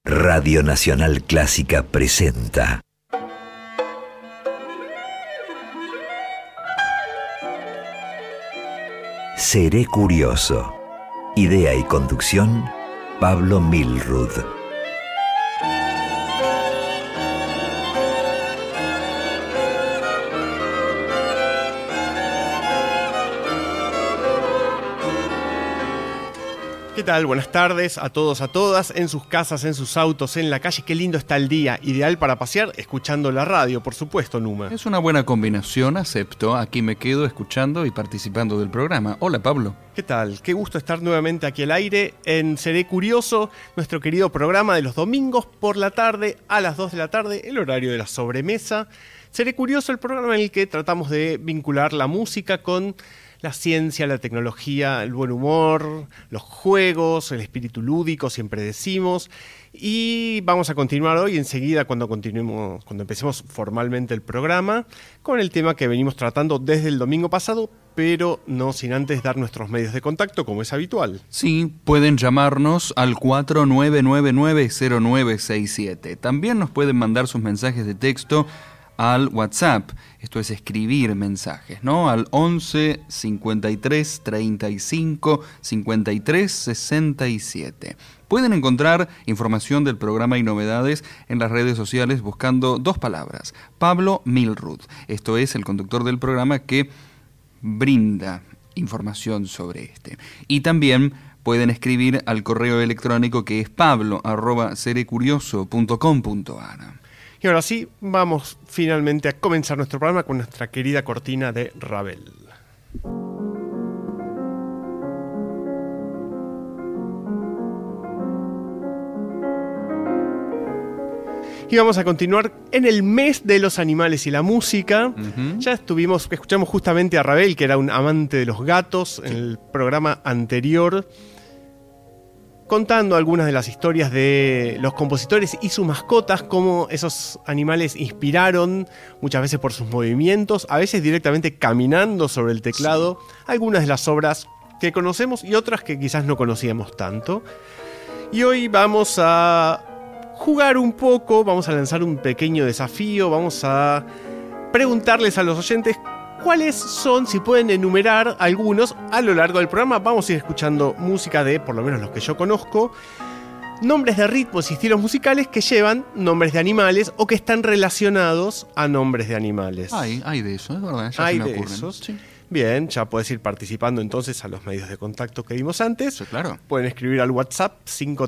Radio Nacional Clásica presenta Seré Curioso. Idea y conducción, Pablo Milrud. ¿Qué tal? Buenas tardes a todos, a todas, en sus casas, en sus autos, en la calle. Qué lindo está el día, ideal para pasear, escuchando la radio, por supuesto, Numa. Es una buena combinación, acepto. Aquí me quedo escuchando y participando del programa. Hola, Pablo. ¿Qué tal? Qué gusto estar nuevamente aquí al aire en Seré Curioso, nuestro querido programa de los domingos por la tarde a las 2 de la tarde, el horario de la sobremesa. Seré Curioso, el programa en el que tratamos de vincular la música con la ciencia, la tecnología, el buen humor, los juegos, el espíritu lúdico, siempre decimos. Y vamos a continuar hoy enseguida cuando empecemos formalmente el programa con el tema que venimos tratando desde el domingo pasado, pero no sin antes dar nuestros medios de contacto como es habitual. Sí, pueden llamarnos al 4999-0967. También nos pueden mandar sus mensajes de texto al WhatsApp, esto es escribir mensajes, ¿no? Al 11 53 35 53 67. Pueden encontrar información del programa y novedades en las redes sociales buscando dos palabras: Pablo Milrud. Esto es el conductor del programa que brinda información sobre este. Y también pueden escribir al correo electrónico que es pablo@serecurioso.com.ar. Y ahora sí, vamos finalmente a comenzar nuestro programa con nuestra querida cortina de Ravel. Y vamos a continuar en el mes de los animales y la música. Ya escuchamos justamente a Ravel, que era un amante de los gatos, en el programa anterior, contando algunas de las historias de los compositores y sus mascotas, cómo esos animales inspiraron, muchas veces por sus movimientos, a veces directamente caminando sobre el teclado, algunas de las obras que conocemos y otras que quizás no conocíamos tanto. Y hoy vamos a jugar un poco, vamos a lanzar un pequeño desafío, vamos a preguntarles a los oyentes ¿cuáles son, si pueden enumerar algunos a lo largo del programa? Vamos a ir escuchando música de, por lo menos los que yo conozco, nombres de ritmos y estilos musicales que llevan nombres de animales o que están relacionados a nombres de animales. Hay de eso, es verdad. Ya hay se me de ocurren. esos. Sí. Bien, ya puedes ir participando entonces a los medios de contacto que dimos antes. Sí, claro. Pueden escribir al WhatsApp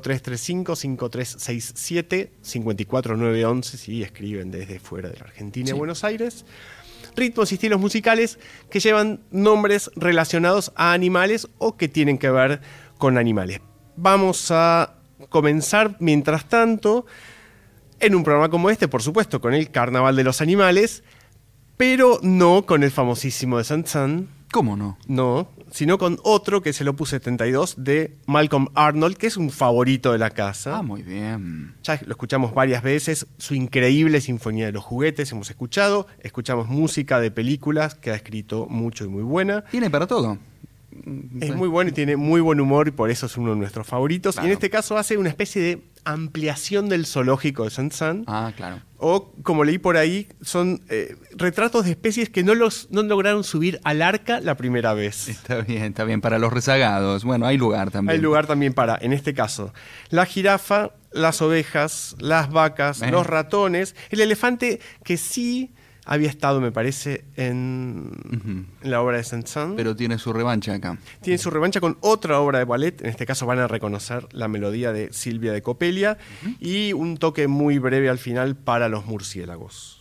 5335-5367, 54911 si escriben desde fuera de la Argentina y Buenos Aires. Ritmos y estilos musicales que llevan nombres relacionados a animales o que tienen que ver con animales. Vamos a comenzar, mientras tanto, en un programa como este, por supuesto, con el Carnaval de los Animales, pero no con el famosísimo de Saint-Saëns. ¿Cómo no? No, sino con otro que es el Opus 72 de Malcolm Arnold, que es un favorito de la casa. Ah, muy bien. Ya lo escuchamos varias veces, su increíble Sinfonía de los Juguetes hemos escuchamos música de películas que ha escrito mucho y muy buena. Tiene para todo. Es muy bueno y tiene muy buen humor y por eso es uno de nuestros favoritos. Claro. Y en este caso hace una especie de ampliación del zoológico de Saint-Saëns. Ah, claro. O, como leí por ahí, son retratos de especies que no lograron subir al arca la primera vez. Está bien. Para los rezagados. Bueno, hay lugar también. Hay lugar también para, en este caso, la jirafa, las ovejas, las vacas, los ratones, el elefante que sí había estado, me parece, en la obra de Saint-Saëns. Pero tiene su revancha acá. Tiene su revancha con otra obra de ballet. En este caso van a reconocer la melodía de Silvia de Coppelia y un toque muy breve al final para los murciélagos.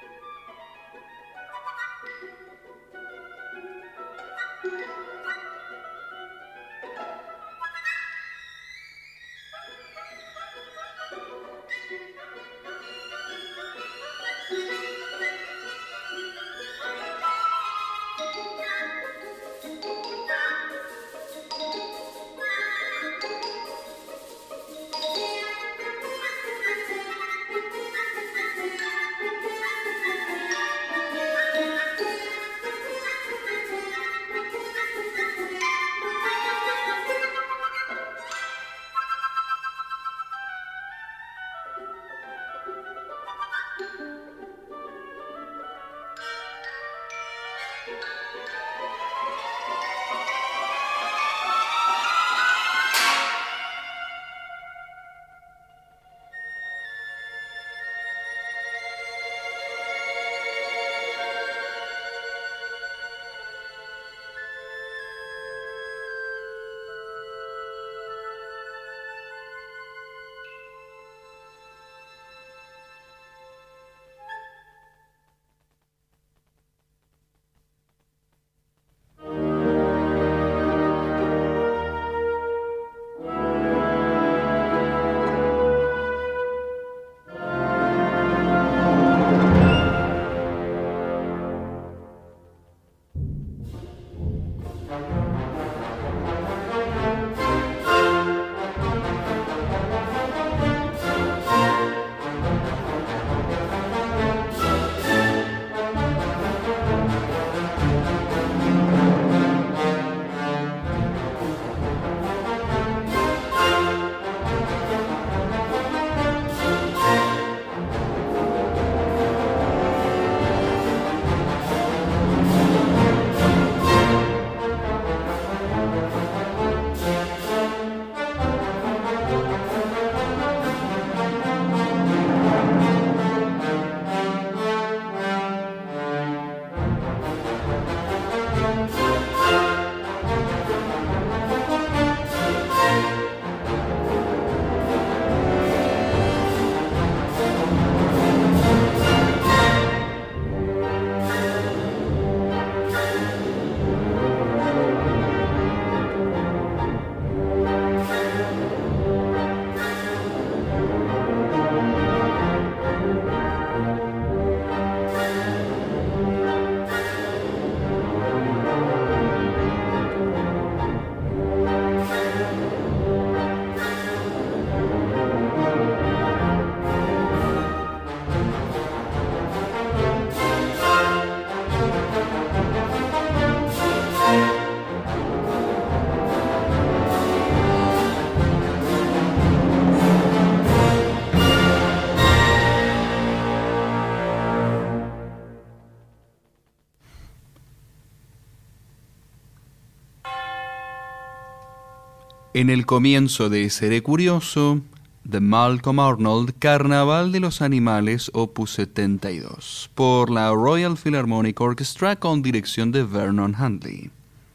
En el comienzo de Seré Curioso, de Malcolm Arnold, Carnaval de los Animales, opus 72, por la Royal Philharmonic Orchestra con dirección de Vernon Handley.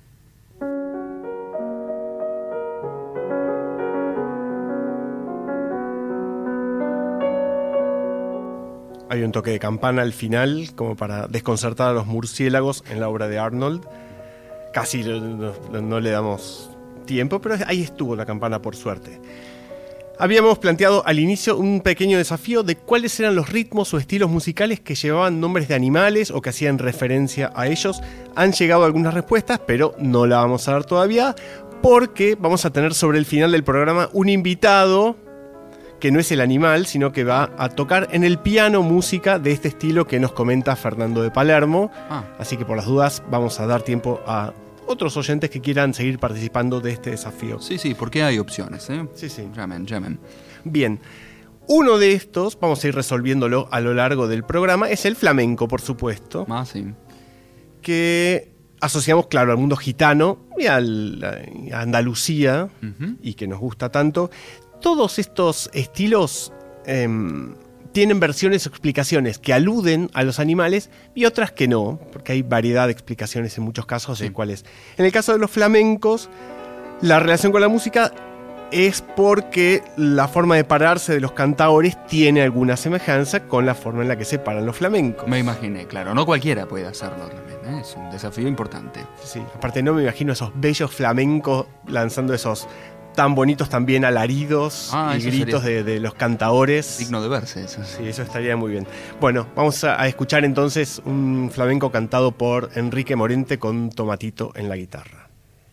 Hay un toque de campana al final, como para desconcertar a los murciélagos en la obra de Arnold. Casi no le damos tiempo, pero ahí estuvo la campana, por suerte. Habíamos planteado al inicio un pequeño desafío de cuáles eran los ritmos o estilos musicales que llevaban nombres de animales o que hacían referencia a ellos. Han llegado algunas respuestas, pero no la vamos a dar todavía, porque vamos a tener sobre el final del programa un invitado que no es el animal, sino que va a tocar en el piano música de este estilo que nos comenta Fernando de Palermo. Así que por las dudas vamos a dar tiempo a otros oyentes que quieran seguir participando de este desafío. Sí, porque hay opciones, ¿eh? Sí. Llamen. Bien, uno de estos, vamos a ir resolviéndolo a lo largo del programa, es el flamenco, por supuesto. Sí. Que asociamos, claro, al mundo gitano y a Andalucía, y que nos gusta tanto. Todos estos estilos tienen versiones o explicaciones que aluden a los animales y otras que no, porque hay variedad de explicaciones en muchos casos de cuáles. En el caso de los flamencos, la relación con la música es porque la forma de pararse de los cantaores tiene alguna semejanza con la forma en la que se paran los flamencos. Me imaginé, claro. No cualquiera puede hacerlo también, ¿eh? Es un desafío importante. Sí, aparte no me imagino esos bellos flamencos lanzando esos tan bonitos también alaridos y gritos de los cantaores. Digno de verse eso. Sí, eso estaría muy bien. Bueno, vamos a escuchar entonces un flamenco cantado por Enrique Morente con Tomatito en la guitarra.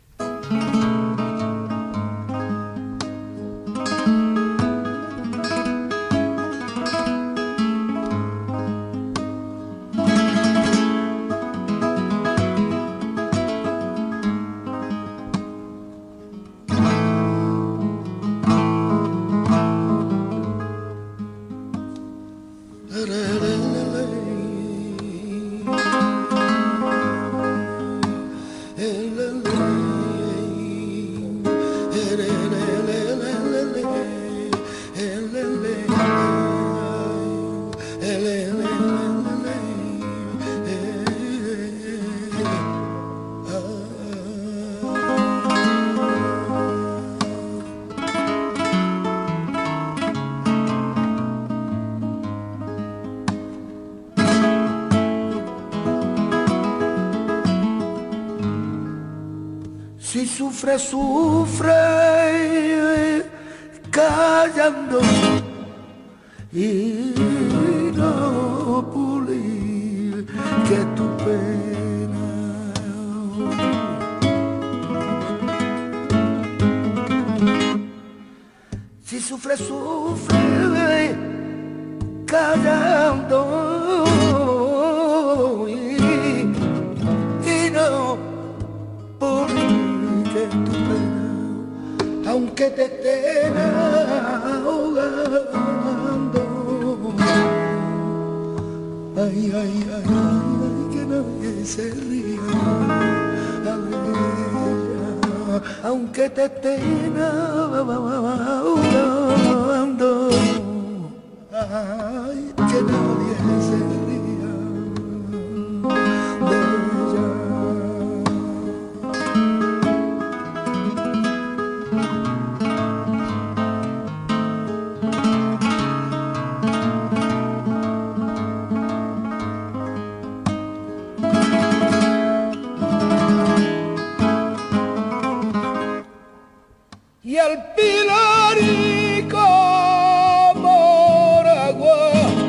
Si sufre, sufre callando y no pulir que tu pena. Si sufre, sufre callando y no pulir tu pena, aunque te estén ahogando. Ay, ay, ay, ay, que nadie se ría de ella, aunque te estén ahogando. Ay, que nadie se ría de ella. Y al Pilarico por agua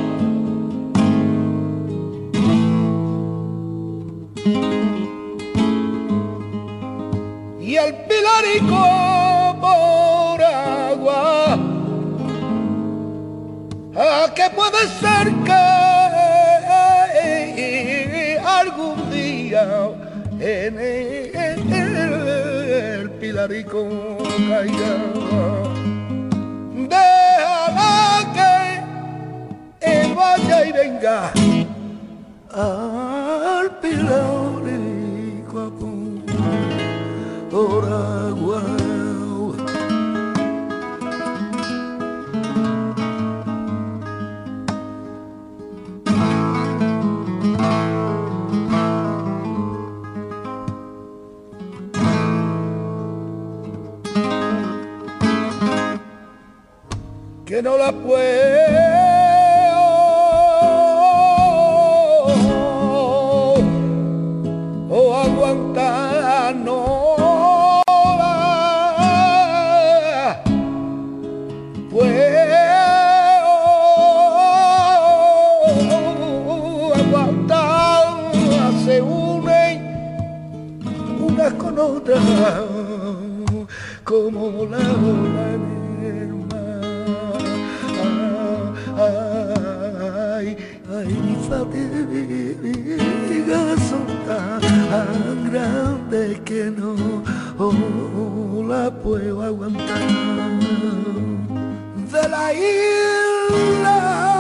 y al Pilarico por agua, a que puede ser que algún día en el Pilarico caiga. Déjala que él vaya y venga al Pilarico por agua. Que no la puedo aguantar, no la puedo aguantar. Se unen unas con otras como la ola en el mar. Ay, ay, mis fatigas son tan grandes que no la puedo aguantar. De la isla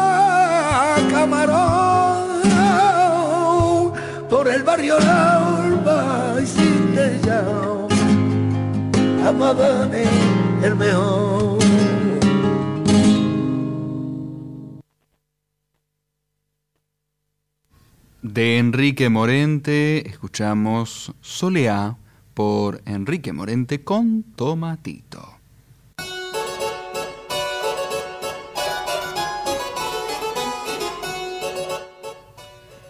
Camarón por el barrio La Olva y Cintellao, Amadane el mejor. De Enrique Morente escuchamos Soleá por Enrique Morente con Tomatito.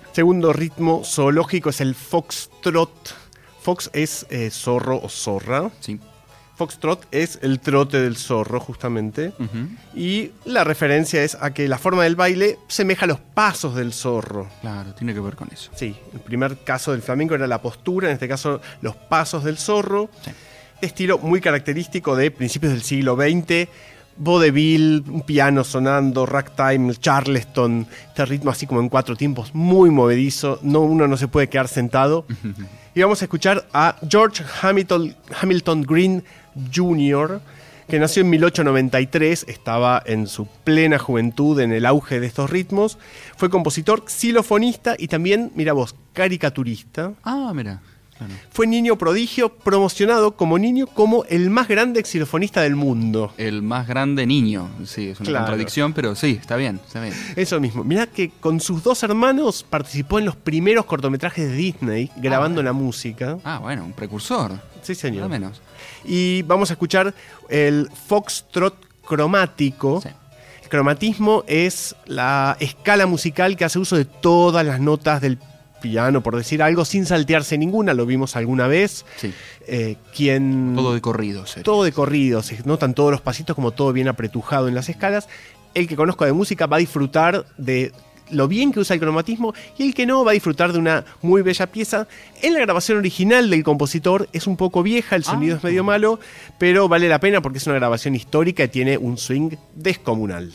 Segundo ritmo zoológico es el foxtrot. Fox es zorro o zorra. Sí. Foxtrot es el trote del zorro, justamente. Ujú. Y la referencia es a que la forma del baile semeja a los pasos del zorro. Claro, tiene que ver con eso. Sí, el primer caso del flamenco era la postura, en este caso los pasos del zorro. Sí. De estilo muy característico de principios del siglo XX. Vaudeville, un piano sonando, ragtime, charleston, este ritmo así como en 4 tiempos, muy movedizo, uno no se puede quedar sentado. Y vamos a escuchar a George Hamilton Green Jr., que nació en 1893, estaba en su plena juventud, en el auge de estos ritmos. Fue compositor, xilofonista y también, mira vos, caricaturista. Ah, mira. Claro. Fue niño prodigio, promocionado como niño como el más grande xilofonista del mundo. El más grande niño. Sí, es una Claro. contradicción, pero sí, está bien, está bien. Eso mismo. Mirá que con sus 2 hermanos participó en los primeros cortometrajes de Disney, grabando bueno. la música. Ah, bueno, un precursor. Sí, señor. Nada menos. Y vamos a escuchar el foxtrot cromático. Sí. El cromatismo es la escala musical que hace uso de todas las notas del piano, por decir algo, sin saltearse ninguna. Lo vimos alguna vez. Sí. Todo de corrido, sería. Todo de corrido, se notan todos los pasitos como todo bien apretujado en las escalas. El que conozca de música va a disfrutar de lo bien que usa el cromatismo, y el que no va a disfrutar de una muy bella pieza. En la grabación original del compositor es un poco vieja, el sonido es medio malo, pero vale la pena porque es una grabación histórica y tiene un swing descomunal.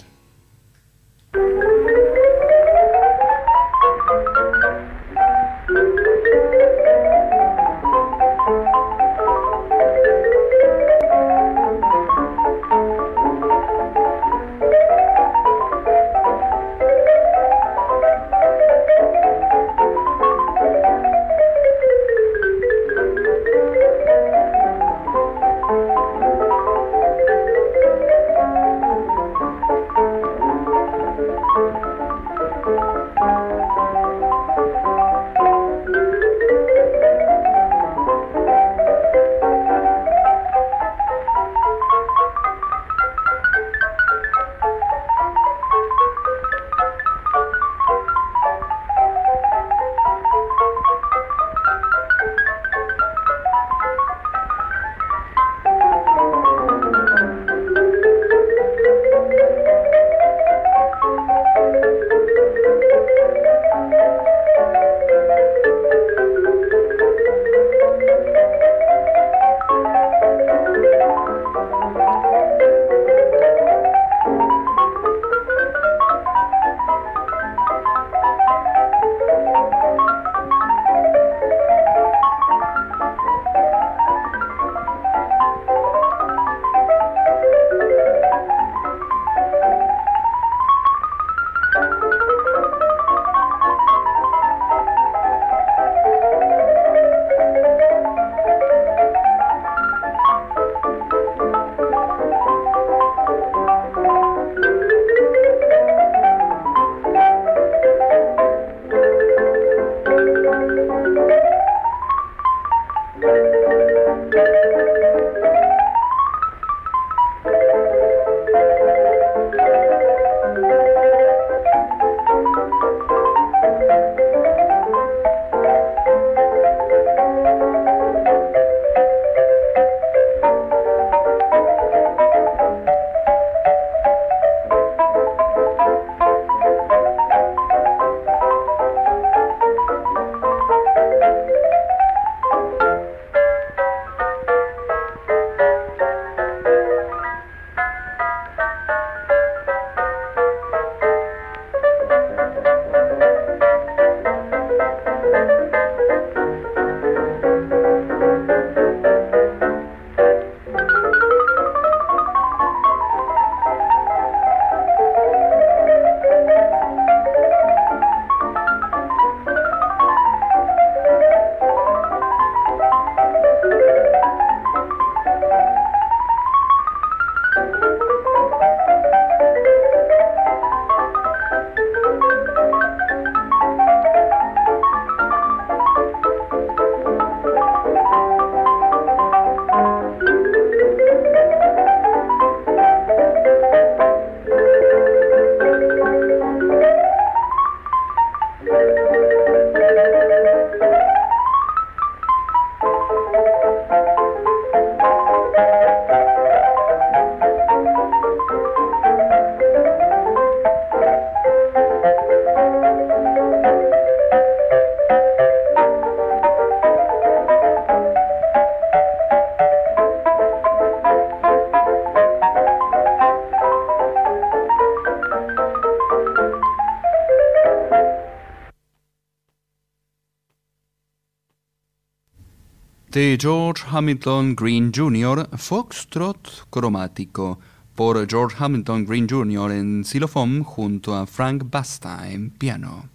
De George Hamilton Green Jr., Foxtrot cromático, por George Hamilton Green Jr. en xilofón junto a Frank Basta en piano.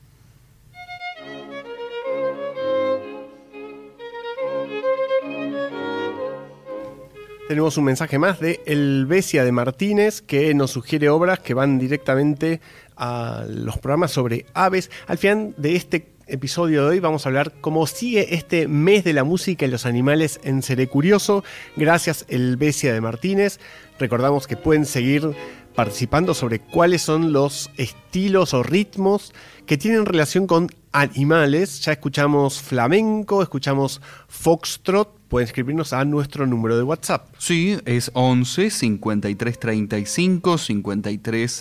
Tenemos un mensaje más de Elvesia de Martínez, que nos sugiere obras que van directamente a los programas sobre aves. Al final de este episodio de hoy vamos a hablar cómo sigue este mes de la música y los animales en Seré Curioso. Gracias, Elvesia de Martínez. Recordamos que pueden seguir participando sobre cuáles son los estilos o ritmos que tienen relación con animales. Ya escuchamos flamenco, escuchamos foxtrot. Pueden escribirnos a nuestro número de WhatsApp. Sí, es 11 53 35 53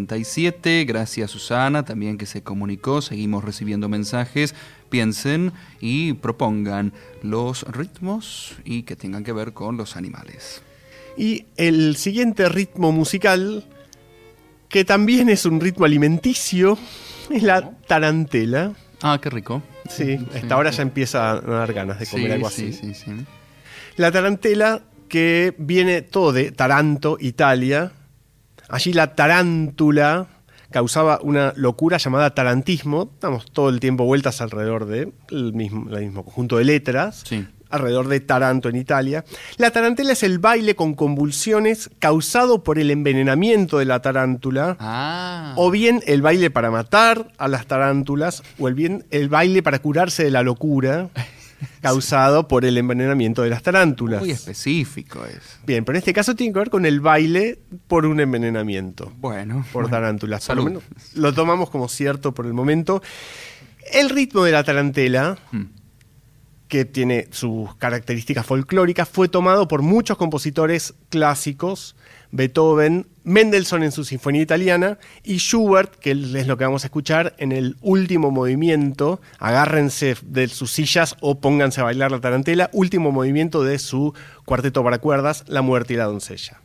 67. Gracias, Susana, también que se comunicó. Seguimos recibiendo mensajes. Piensen y propongan los ritmos y que tengan que ver con los animales. Y el siguiente ritmo musical, que también es un ritmo alimenticio, es la tarantela. Ah, qué rico. Sí, a esta hora ya empieza a dar ganas de comer algo así. Sí. La tarantela, que viene todo de Taranto, Italia. Allí la tarántula causaba una locura llamada tarantismo. Damos todo el tiempo vueltas alrededor del mismo conjunto de letras. Sí. Alrededor de Taranto en Italia. La tarantela es el baile con convulsiones causado por el envenenamiento de la tarántula, o bien el baile para matar a las tarántulas, o el baile para curarse de la locura causado por el envenenamiento de las tarántulas. Muy específico es. Bien, pero en este caso tiene que ver con el baile por un envenenamiento. Bueno. Por tarántulas. Salud. Por lo menos lo tomamos como cierto por el momento. El ritmo de la tarantela, que tiene sus características folclóricas, fue tomado por muchos compositores clásicos: Beethoven, Mendelssohn en su Sinfonía Italiana y Schubert, que es lo que vamos a escuchar en el último movimiento. Agárrense de sus sillas o pónganse a bailar la tarantela. Último movimiento de su cuarteto para cuerdas, La muerte y la doncella.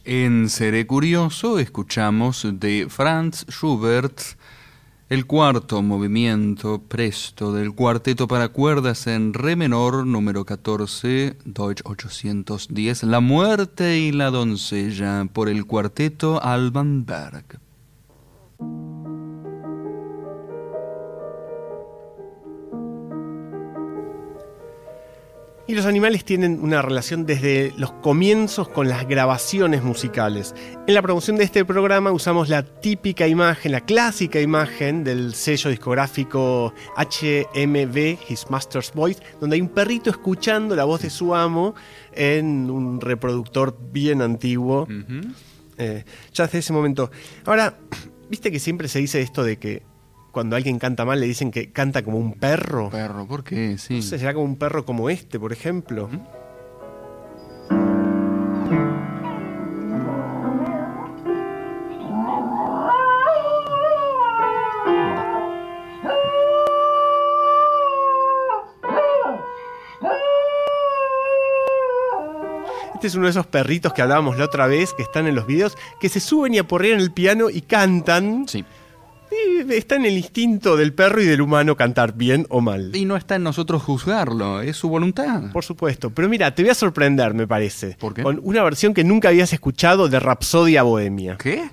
En Seré Curioso escuchamos de Franz Schubert el cuarto movimiento presto del cuarteto para cuerdas en re menor número 14, Deutsch 810, La muerte y la doncella, por el cuarteto Alban Berg. Y los animales tienen una relación desde los comienzos con las grabaciones musicales. En la promoción de este programa usamos la típica imagen, la clásica imagen del sello discográfico HMV, His Master's Voice, donde hay un perrito escuchando la voz de su amo en un reproductor bien antiguo. Ya desde ese momento. Ahora, ¿viste que siempre se dice esto de que cuando alguien canta mal le dicen que canta como un perro? ¿Perro? ¿Por qué? Sí. No sé, será como un perro como este, por ejemplo. Este es uno de esos perritos que hablábamos la otra vez, que están en los videos, que se suben y aporrean el piano y cantan. Sí. Y está en el instinto del perro y del humano cantar bien o mal. Y no está en nosotros juzgarlo, es su voluntad. Por supuesto. Pero mira, te voy a sorprender, me parece. ¿Por qué? Con una versión que nunca habías escuchado de Rapsodia Bohemia. ¿Qué?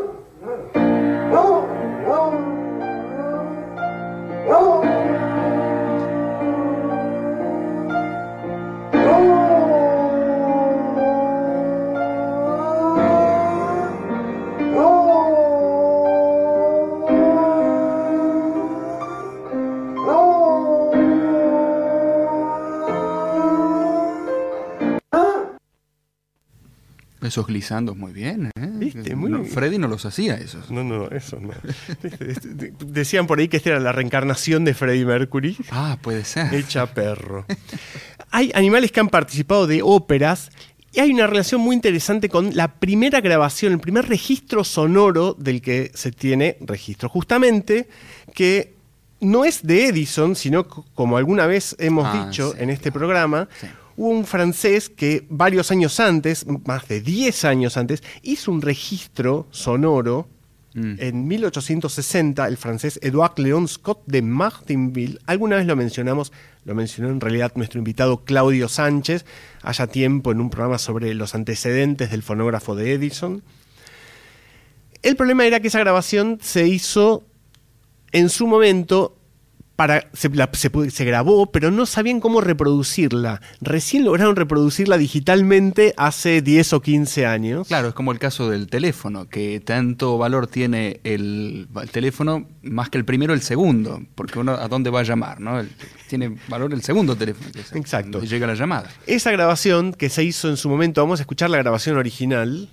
Esos glisandos muy bien, ¿eh? ¿Viste? Muy No, bien. Freddy no los hacía esos. No, eso no. Decían por ahí que esta era la reencarnación de Freddie Mercury, Ah, puede ser. hecha perro. Hay animales que han participado de óperas y hay una relación muy interesante con la primera grabación, el primer registro sonoro del que se tiene registro. Justamente que no es de Edison, sino como alguna vez hemos dicho sí, en este programa, sí. hubo un francés que varios años antes, más de 10 años antes, hizo un registro sonoro. En 1860, el francés Edouard Léon Scott de Martinville, alguna vez lo mencionamos, lo mencionó en realidad nuestro invitado Claudio Sánchez, haya tiempo en un programa sobre los antecedentes del fonógrafo de Edison. El problema era que esa grabación se hizo en su momento, se grabó, pero no sabían cómo reproducirla. Recién lograron reproducirla digitalmente hace 10 o 15 años. Claro, es como el caso del teléfono, que tanto valor tiene el teléfono más que el primero el segundo, porque uno a dónde va a llamar, ¿no? Tiene valor el segundo teléfono. Que es Exacto. donde llega la llamada. Esa grabación que se hizo en su momento, vamos a escuchar la grabación original.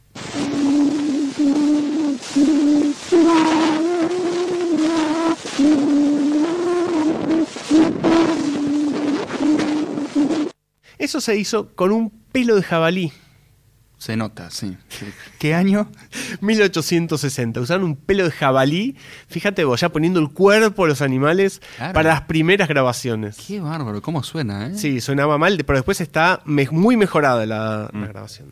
Eso se hizo con un pelo de jabalí. Se nota, sí. ¿Qué año? 1860. Usaron un pelo de jabalí. Fíjate vos, ya poniendo el cuerpo a los animales Claro. para las primeras grabaciones. Qué bárbaro, cómo suena, ¿eh? Sí, sonaba mal, pero después está muy mejorada la grabación.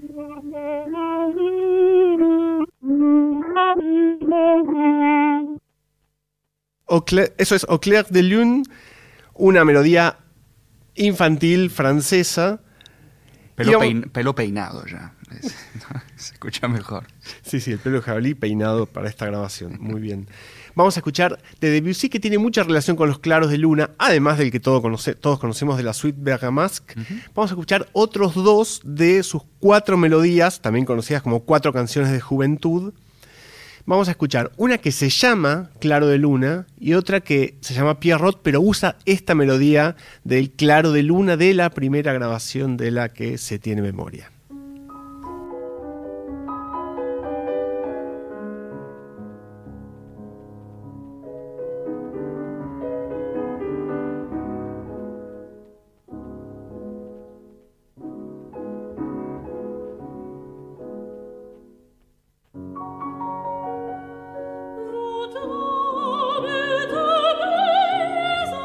Eso es Au clair de lune, una melodía infantil francesa. Pelo peinado ya. Se escucha mejor. Sí, el pelo de jabalí peinado para esta grabación. Muy bien. Vamos a escuchar de Debussy, que tiene mucha relación con los claros de luna, además del que todos conocemos de la suite Bergamasque. Vamos a escuchar otros dos de sus 4 melodías, también conocidas como 4 canciones de juventud. Vamos a escuchar una que se llama Claro de Luna y otra que se llama Pierrot, pero usa esta melodía del Claro de Luna de la primera grabación de la que se tiene memoria.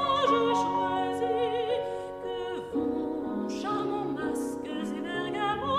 Charmant masques et bergamots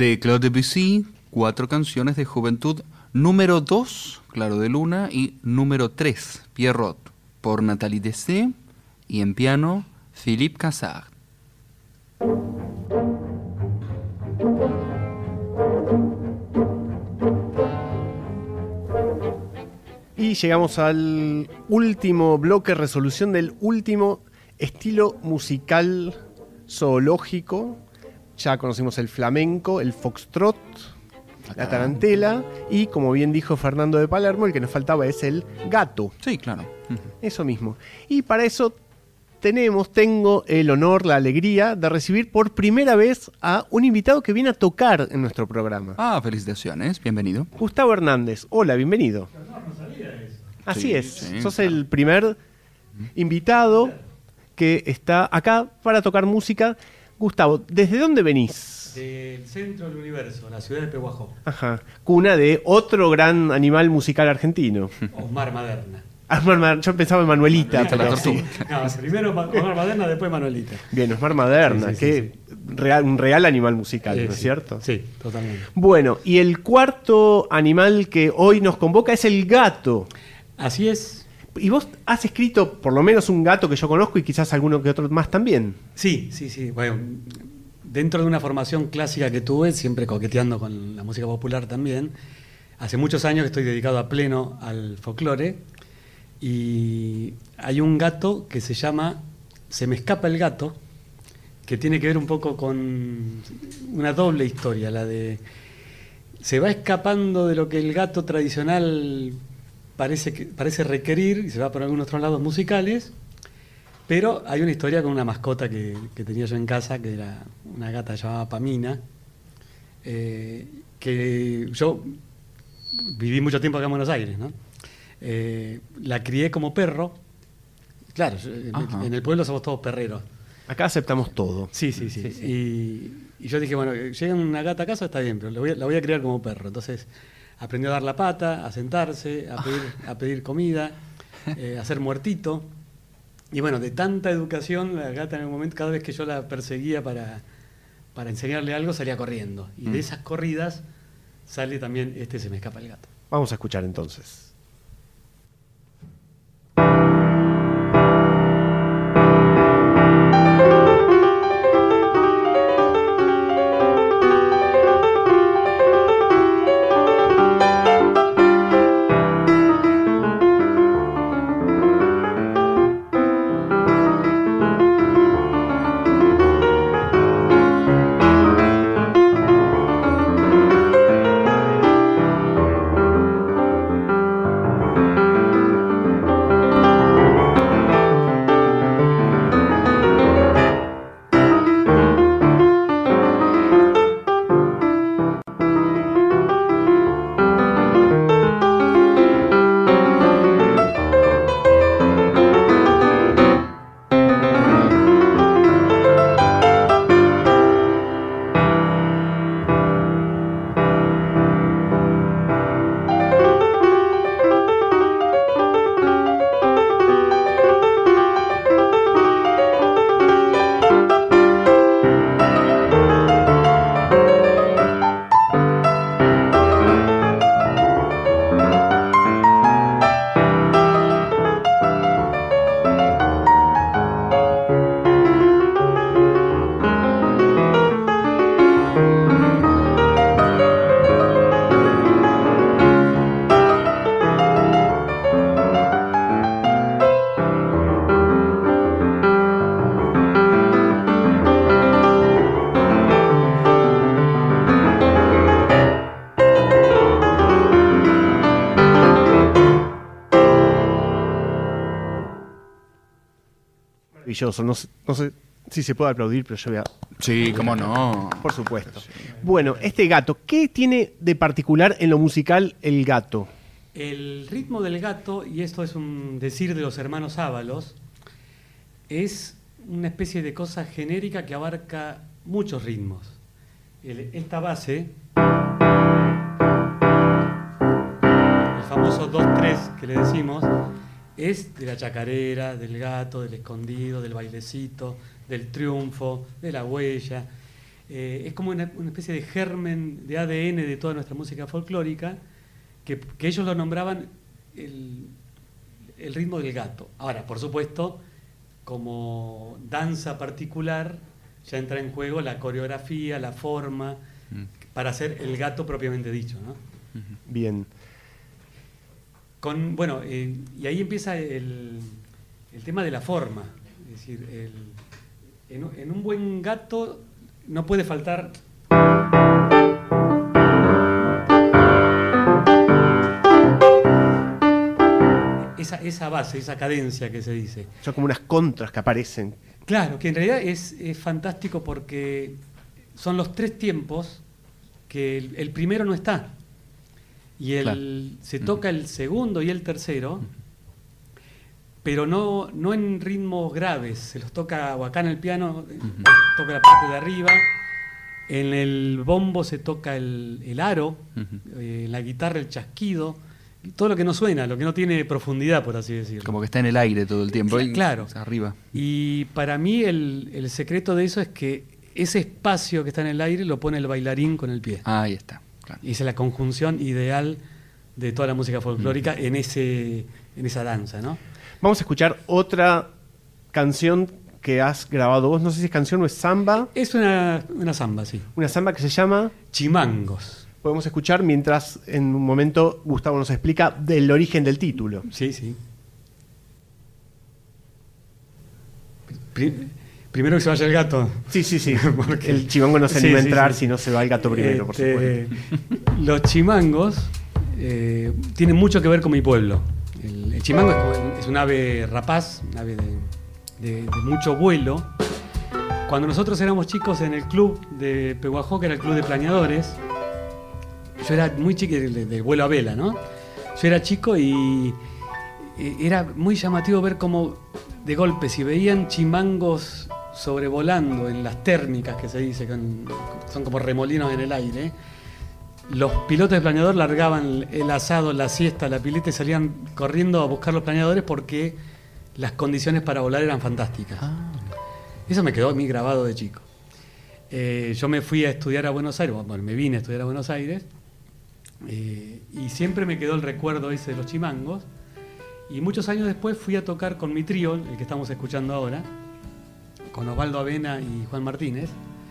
De Claude Debussy, 4 canciones de juventud, número 2, Claro de Luna, y número 3, Pierrot, por Nathalie Dessay, y en piano, Philippe Cassard. Y llegamos al último bloque, resolución del último estilo musical zoológico. Ya conocimos el flamenco, el foxtrot, la tarantela y, como bien dijo Fernando de Palermo, el que nos faltaba es el gato. Sí, claro. Eso mismo. Y para eso tengo el honor, la alegría de recibir por primera vez a un invitado que viene a tocar en nuestro programa. Ah, felicitaciones, bienvenido. Gustavo Hernández. Hola, bienvenido. Así Sí, es, sí, sos claro. el primer invitado que está acá para tocar música. Gustavo, ¿desde dónde venís? Del centro del universo, la ciudad de Pehuajó, Ajá, cuna de otro gran animal musical argentino. Omar Maderna. Yo pensaba en Manuelita, La pero tortuga. sí. No, primero Omar Maderna, después Manuelita. Bien, Osmar Maderna, Sí, sí, que un real animal musical, ¿no es Sí, cierto? Sí, totalmente. Bueno, y el cuarto animal que hoy nos convoca es el gato. Así es. Y vos has escrito por lo menos un gato que yo conozco y quizás alguno que otro más también. Sí. Bueno, dentro de una formación clásica que tuve, siempre coqueteando con la música popular también, hace muchos años que estoy dedicado a pleno al folclore y hay un gato que se llama Se me escapa el gato, que tiene que ver un poco con una doble historia, la de se va escapando de lo que el gato tradicional parece requerir y se va por algunos otros lados musicales, pero hay una historia con una mascota que tenía yo en casa, que era una gata llamada Pamina, que yo viví mucho tiempo acá en Buenos Aires, ¿no? La crié como perro. Claro, en el pueblo somos todos perreros. Acá aceptamos todo. Sí. Y yo dije, bueno, llega una gata a casa, está bien, pero la voy a criar como perro. Entonces aprendió a dar la pata, a sentarse, a pedir comida, a hacer muertito. Y bueno, de tanta educación, la gata en un momento, cada vez que yo la perseguía para enseñarle algo, salía corriendo. Y de esas corridas sale también Se me escapa el gato. Vamos a escuchar entonces. Maravilloso. No sé si se puede aplaudir, pero yo voy a... Sí, cómo no. Por supuesto. Bueno, este gato, ¿qué tiene de particular en lo musical el gato? El ritmo del gato, y esto es un decir de los hermanos Ábalos, es una especie de cosa genérica que abarca muchos ritmos. Esta base, el famoso 2-3 que le decimos, es de la chacarera, del gato, del escondido, del bailecito, del triunfo, de la huella. es como una especie de germen de ADN de toda nuestra música folclórica, que ellos lo nombraban el ritmo del gato. Ahora, por supuesto, como danza particular, ya entra en juego la coreografía, la forma, para hacer el gato propiamente dicho, ¿no? Bien. Y ahí empieza el tema de la forma. Es decir, en un buen gato no puede faltar esa base, esa cadencia que se dice. Son como unas contras que aparecen. Claro, que en realidad es fantástico porque son los 3 tiempos que el primero no está. Y se toca el segundo y el tercero, pero no en ritmos graves. Se los toca, o acá en el piano, toca la parte de arriba. En el bombo se toca el aro, en la guitarra el chasquido. Todo lo que no suena, lo que no tiene profundidad, por así decirlo. Como que está en el aire todo el tiempo. Claro. Arriba. Y para mí el secreto de eso es que ese espacio que está en el aire lo pone el bailarín con el pie. Ahí está. Claro. Y esa es la conjunción ideal de toda la música folclórica en esa danza, ¿no? Vamos a escuchar otra canción que has grabado vos. No sé si es canción o es samba. Es una samba, sí. Una samba que se llama Chimangos. Podemos escuchar mientras en un momento Gustavo nos explica del origen del título. Sí, sí. Primero que se vaya el gato. Sí. Porque el chimango no se anima a entrar si no se va el gato primero, por supuesto. Los chimangos tienen mucho que ver con mi pueblo. El chimango es un ave rapaz, un ave de mucho vuelo. Cuando nosotros éramos chicos en el club de Pehuajó, que era el club de planeadores, yo era muy chico, de vuelo a vela, ¿no? Yo era chico y era muy llamativo ver cómo de golpe, si veían chimangos sobrevolando en las térmicas que se dice, son como remolinos en el aire, los pilotos de planeador largaban el asado, la siesta, la pileta y salían corriendo a buscar los planeadores porque las condiciones para volar eran fantásticas. Eso me quedó a mí grabado de chico. Yo me fui a estudiar a Buenos Aires, bueno, me vine a estudiar a Buenos Aires, y siempre me quedó el recuerdo ese de los chimangos. Y muchos años después fui a tocar con mi trío, el que estamos escuchando ahora, con Osvaldo Avena y Juan Martínez.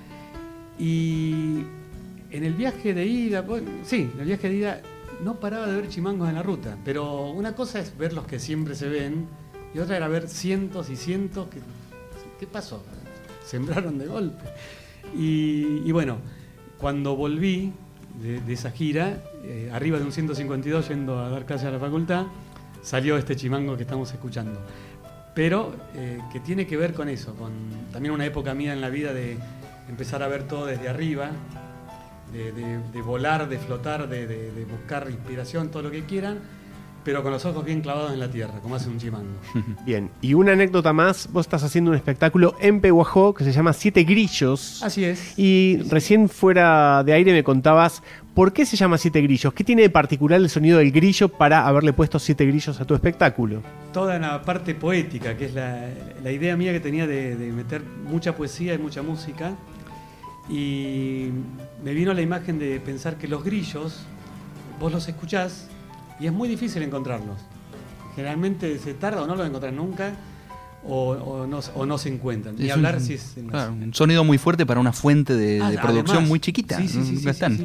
Y en el viaje de ida, no paraba de ver chimangos en la ruta. Pero una cosa es ver los que siempre se ven, y otra era ver cientos y cientos. ¿Qué pasó? Sembraron de golpe. Y bueno, cuando volví de esa gira, arriba de un 152 yendo a dar clases a la facultad, salió este chimango que estamos escuchando. Pero que tiene que ver con eso, con también una época mía en la vida de empezar a ver todo desde arriba, de volar, de flotar, de buscar inspiración, todo lo que quieran, pero con los ojos bien clavados en la tierra, como hace un chimango. Bien, y una anécdota más, vos estás haciendo un espectáculo en Pehuajó que se llama Siete Grillos. Así es. Y recién fuera de aire me contabas por qué se llama Siete Grillos. ¿Qué tiene de particular el sonido del grillo para haberle puesto 7 grillos a tu espectáculo? Toda la parte poética, que es la idea mía que tenía de meter mucha poesía y mucha música. Y me vino la imagen de pensar que los grillos, vos los escuchás y es muy difícil encontrarlos. Generalmente se tarda o no los encontrás nunca, o no se encuentran. Ni hablar si es... un sonido muy fuerte para una fuente de producción además, muy chiquita. Sí.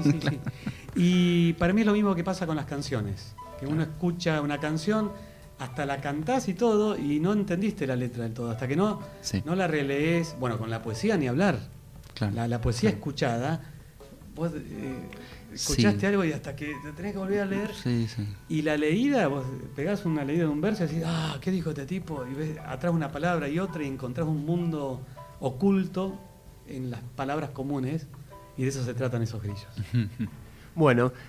Y para mí es lo mismo que pasa con las canciones. Que uno escucha una canción, hasta la cantás y todo, y no entendiste la letra del todo. Hasta que no la relees. Bueno, con la poesía ni hablar. Claro. La poesía escuchada, vos escuchaste algo y hasta que te tenés que volver a leer. Y la leída, vos pegás una leída de un verso y decís, ¿qué dijo este tipo? Y ves atrás una palabra y otra y encontrás un mundo oculto en las palabras comunes, y de eso se tratan esos grillos. Bueno,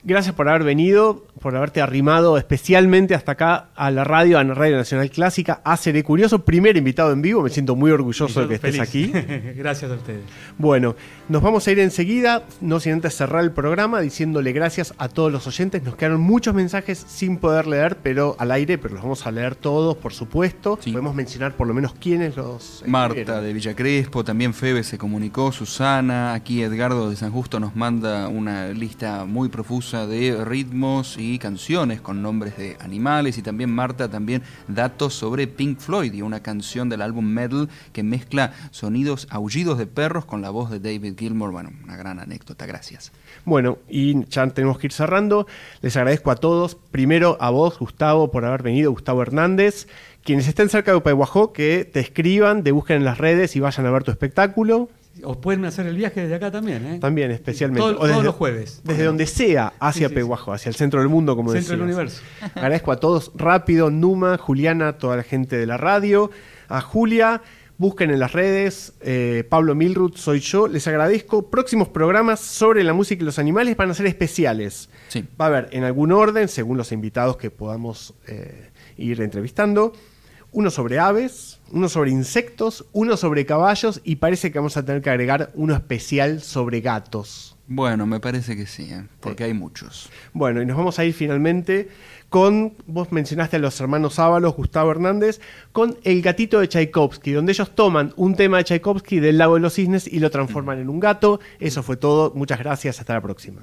Gracias por haber venido, por haberte arrimado especialmente hasta acá a la Radio Nacional Clásica, a Seré Curioso. Primer invitado en vivo, me siento muy orgulloso de que estés aquí. Gracias a ustedes. Bueno, nos vamos a ir enseguida, no sin antes cerrar el programa diciéndole gracias a todos los oyentes. Nos quedaron muchos mensajes sin poder leer, pero al aire, pero los vamos a leer todos, por supuesto. Sí. Podemos mencionar por lo menos quiénes los Marta de Villa Crespo, también Febe se comunicó, Susana, aquí Edgardo de San Justo nos manda una lista muy profusa de ritmos y canciones con nombres de animales, y también Marta, también datos sobre Pink Floyd y una canción del álbum Metal que mezcla aullidos de perros con la voz de David Gilmour. Bueno, una gran anécdota, gracias. Bueno, y ya tenemos que ir cerrando. Les agradezco a todos, primero a vos, Gustavo, por haber venido, Gustavo Hernández. Quienes estén cerca de Opaiguajó, que te escriban, te busquen en las redes y vayan a ver tu espectáculo. Os pueden hacer el viaje desde acá también, ¿eh? También, especialmente. Todos los jueves. Desde donde sea, hacia Sí. Pehuajó, hacia el centro del mundo, como Centro decías. del universo. Agradezco a todos, rápido, Numa, Juliana, toda la gente de la radio, a Julia, busquen en las redes, Pablo Milrud, soy yo, les agradezco. Próximos programas sobre la música y los animales van a ser especiales. Sí. Va a haber en algún orden, según los invitados que podamos ir entrevistando. Uno sobre aves, uno sobre insectos, uno sobre caballos y parece que vamos a tener que agregar uno especial sobre gatos. Bueno, me parece que sí, porque hay muchos. Bueno, y nos vamos a ir finalmente con, vos mencionaste a los hermanos Ábalos, Gustavo Hernández, con El gatito de Tchaikovsky, donde ellos toman un tema de Tchaikovsky del Lago de los Cisnes y lo transforman en un gato. Eso fue todo, muchas gracias, hasta la próxima.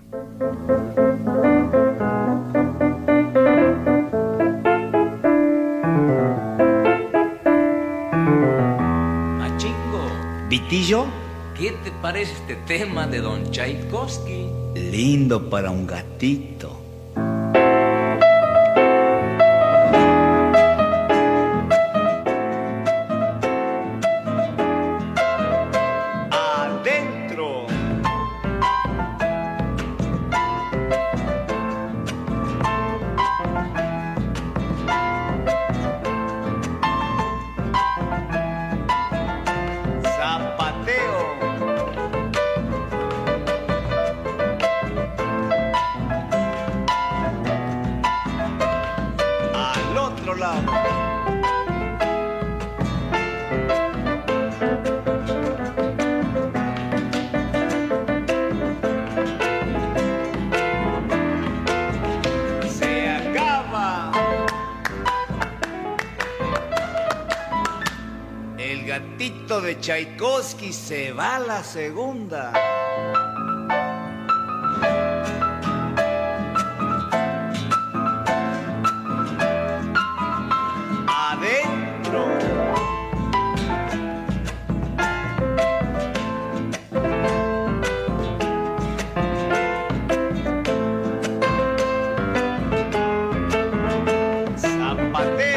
Machingo, Vitillo, ¿qué te parece este tema de Don Tchaikovsky? lindo para un gatito. Adentro. Zapateo. Al otro lado. Se acaba. El gatito de Tchaikovsky se va a la segunda. Adentro. Zapateo.